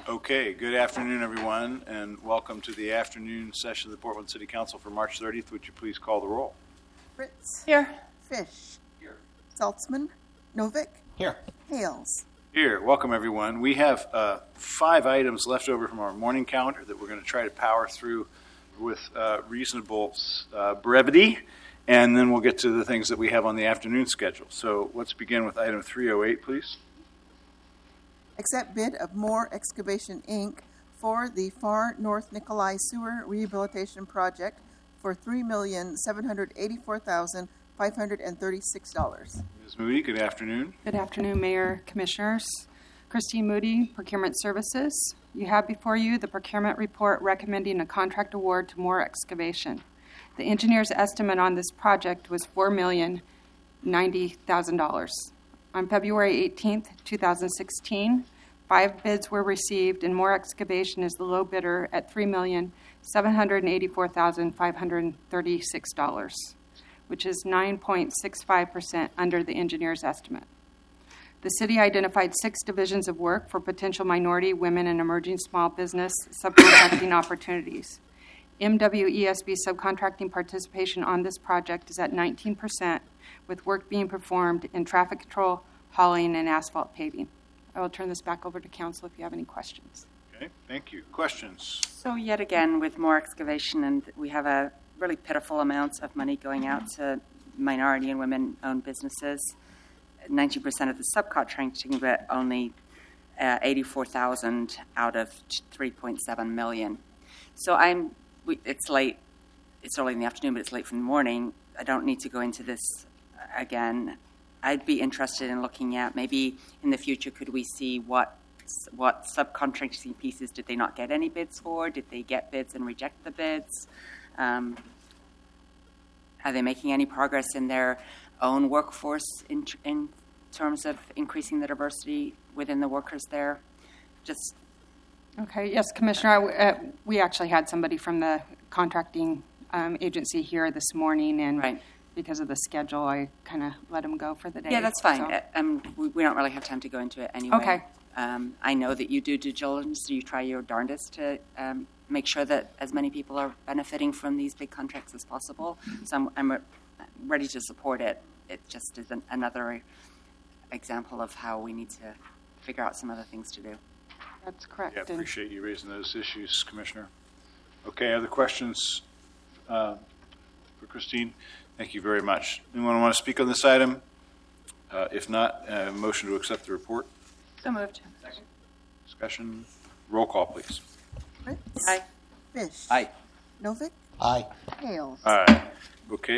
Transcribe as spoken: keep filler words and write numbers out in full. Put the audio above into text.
Okay, good afternoon, everyone, and welcome to the afternoon session of the Portland City Council for March thirtieth. Would you please call the roll? Fritz. Here. Fish. Here. Saltzman. Novick. Here. Hales. Here. Welcome, everyone. We have uh, five items left over from our morning calendar that we're going to try to power through with uh, reasonable uh, brevity, and then we'll get to the things that we have on the afternoon schedule. So let's begin with item three oh eight, please. Accept bid of Moore Excavation, Incorporated for the Far North Nikolai Sewer Rehabilitation Project for three million seven hundred eighty-four thousand five hundred thirty-six dollars. Miz Moody, good afternoon. Good afternoon, Mayor, Commissioners. Christine Moody, Procurement Services. You have before you the procurement report recommending a contract award to Moore Excavation. The engineer's estimate on this project was four million ninety thousand dollars. On February eighteenth, twenty sixteen, five bids were received, and Moore Excavation is the low bidder at three million seven hundred eighty-four thousand five hundred thirty-six dollars, which is nine point six five percent under the engineer's estimate. The city identified six divisions of work for potential minority, women, and emerging small business subcontracting opportunities. M W E S B subcontracting participation on this project is at nineteen percent, with work being performed in traffic control, hauling, and asphalt paving. I will turn this back over to council if you have any questions. Okay, thank you. Questions? So yet again, with Moore Excavation, and we have a really pitiful amounts of money going out to minority and women-owned businesses. ninety percent of the subcontracting, but only uh, eighty-four thousand out of three point seven million. So I'm. We, it's late. It's early in the afternoon, but it's late from the morning. I don't need to go into this again. I'd be interested in looking at maybe in the future, could we see what what subcontracting pieces did they not get any bids for? Did they get bids and reject the bids? Um, are they making any progress in their own workforce in, in terms of increasing the diversity within the workers there? Just Okay, yes, Commissioner. I, uh, we actually had somebody from the contracting um, agency here this morning, and right. because of the schedule, I kind of let him go for the day. Yeah, that's fine. So. Uh, um, we, we don't really have time to go into it anyway. Okay. Um, I know that you do due diligence, so you try your darndest to um, make sure that as many people are benefiting from these big contracts as possible. So I'm, I'm re- ready to support it. It just is an, another example of how we need to figure out some other things to do. That's correct. Yeah, appreciate you raising those issues, Commissioner. Okay, other questions uh, for Christine? Thank you very much. Anyone want to speak on this item? Uh, if not, uh, motion to accept the report. So moved. Second. Discussion. Roll call, please. Fritz. Aye. Fish. Aye. Novick. Aye. Hales. All right. Okay.